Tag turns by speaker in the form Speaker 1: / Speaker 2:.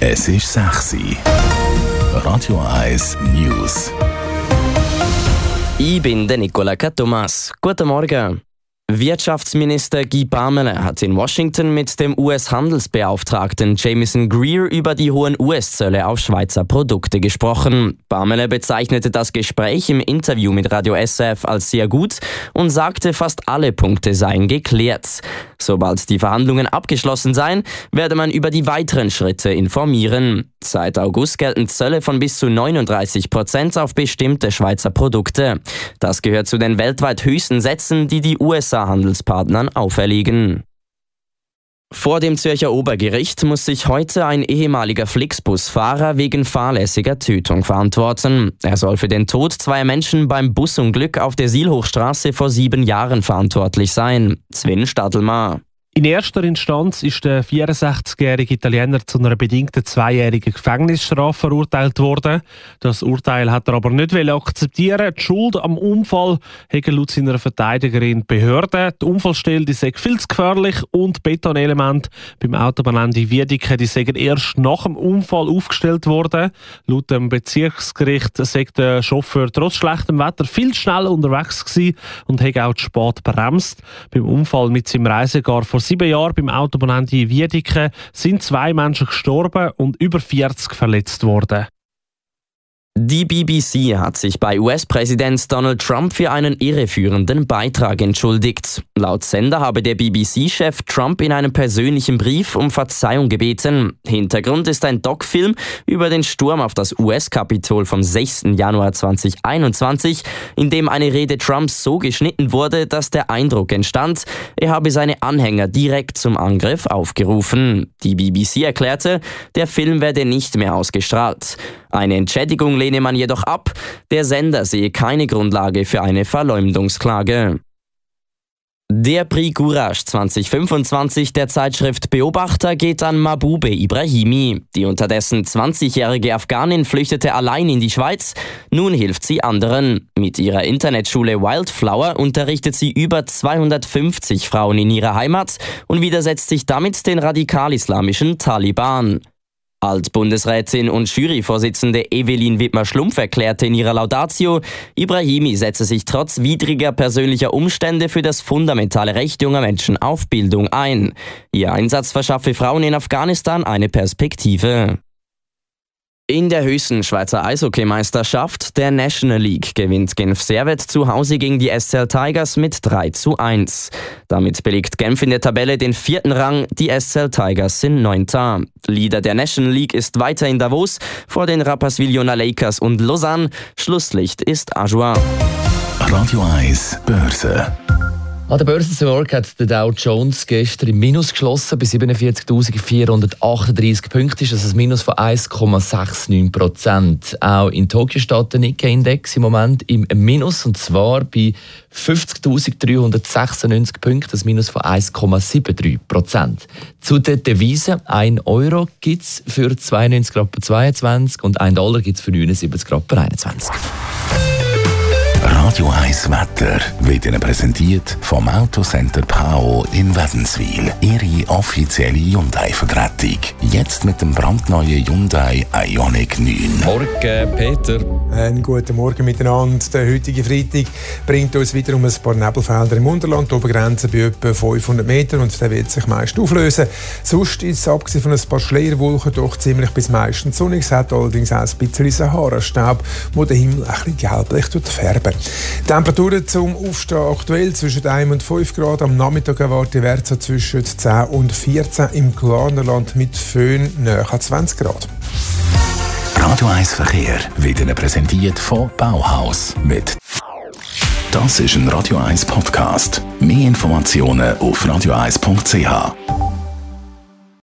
Speaker 1: Es ist 6 Uhr. Radio 1 News.
Speaker 2: Ich bin der Nicola Thomas. Guten Morgen. Wirtschaftsminister Guy Parmelin hat in Washington mit dem US-Handelsbeauftragten Jamieson Greer über die hohen US-Zölle auf Schweizer Produkte gesprochen. Parmelin bezeichnete das Gespräch im Interview mit Radio SRF als sehr gut und sagte, fast alle Punkte seien geklärt. Sobald die Verhandlungen abgeschlossen seien, werde man über die weiteren Schritte informieren. Seit August gelten Zölle von bis zu 39% auf bestimmte Schweizer Produkte. Das gehört zu den weltweit höchsten Sätzen, die die USA-Handelspartnern auferlegen. Vor dem Zürcher Obergericht muss sich heute ein ehemaliger Flixbus-Fahrer wegen fahrlässiger Tötung verantworten. Er soll für den Tod zweier Menschen beim Busunglück auf der Sielhochstraße vor 7 Jahren verantwortlich sein. Sven Stadelmar.
Speaker 3: In erster Instanz ist der 64-jährige Italiener zu einer bedingten 2-jährigen Gefängnisstrafe verurteilt worden. Das Urteil hat er aber nicht akzeptieren. Die Schuld am Unfall hat laut seiner Verteidigerin die Behörden. Die Unfallstelle sei viel zu gefährlich und Betonelemente beim Autobahnende Wiedeke seien erst nach dem Unfall aufgestellt worden. Laut dem Bezirksgericht sei der Chauffeur trotz schlechtem Wetter viel schneller unterwegs gewesen und hat auch zu spät bremst. Beim Unfall mit seinem Reisegar vor 7 Jahren beim Autobahnende Wiedeke sind 2 Menschen gestorben und über 40 verletzt worden.
Speaker 2: Die BBC hat sich bei US-Präsident Donald Trump für einen irreführenden Beitrag entschuldigt. Laut Sender habe der BBC-Chef Trump in einem persönlichen Brief um Verzeihung gebeten. Hintergrund ist ein Doc-Film über den Sturm auf das US-Kapitol vom 6. Januar 2021, in dem eine Rede Trumps so geschnitten wurde, dass der Eindruck entstand, er habe seine Anhänger direkt zum Angriff aufgerufen. Die BBC erklärte, der Film werde nicht mehr ausgestrahlt. Eine Entschädigung lehne man jedoch ab. Der Sender sehe keine Grundlage für eine Verleumdungsklage. Der Prix Courage 2025 der Zeitschrift Beobachter geht an Mahboube Ibrahimi. Die unterdessen 20-jährige Afghanin flüchtete allein in die Schweiz. Nun hilft sie anderen. Mit ihrer Internetschule Wildflower unterrichtet sie über 250 Frauen in ihrer Heimat und widersetzt sich damit den radikal-islamischen Taliban. Altbundesrätin und Juryvorsitzende Evelyn Wittmer-Schlumpf erklärte in ihrer Laudatio, Ibrahimi setze sich trotz widriger persönlicher Umstände für das fundamentale Recht junger Menschen auf Bildung ein. Ihr Einsatz verschaffe Frauen in Afghanistan eine Perspektive. In der höchsten Schweizer Eishockeymeisterschaft, der National League, gewinnt Genf Servette zu Hause gegen die SCL Tigers mit 3:1. Damit belegt Genf in der Tabelle den 4. Rang, die SCL Tigers sind 9. Leader der National League ist weiter in Davos vor den Rapperswil-Jona Lakers und Lausanne. Schlusslicht ist Ajoie.
Speaker 1: Radio 1 Börse.
Speaker 4: An der Börse zu York hat der Dow Jones gestern im Minus geschlossen. Bei 47.438 Punkten ist das ein Minus von 1,69%. Auch in Tokio steht der Nikkei-Index im Moment im Minus, und zwar bei 50.396 Punkten, ein Minus von 1,73%. Zu den Devisen: 1 Euro gibt es für 92,22 und 1 Dollar gibt es für 79,21.
Speaker 1: Radio 1 Wetter wird Ihnen präsentiert vom Autocenter Pao in Wädenswil. Ihre offizielle Hyundai-Vertretung. Jetzt mit dem brandneuen Hyundai Ioniq 9.
Speaker 5: Morgen, Peter.
Speaker 6: Einen guten Morgen miteinander. Der heutige Freitag bringt uns wieder um ein paar Nebelfelder im Unterland. Die Obergrenze bei etwa 500 Meter und der wird sich meist auflösen. Sonst ist es, abgesehen von ein paar Schleierwolken, doch ziemlich bis meistens sonnig. Es hat allerdings auch ein bisschen Sahara-Staub, der den Himmel ein bisschen gelblich färben. Temperaturen zum Aufstehen aktuell zwischen 1 und 5 Grad. Am Nachmittag erwarten Werte zwischen 10 und 14. Im Glarnerland mit Föhn näher an 20 Grad.
Speaker 1: Radio 1 Verkehr wird Ihnen präsentiert von Bauhaus. Das ist ein Radio 1 Podcast. Mehr Informationen auf radio1.ch.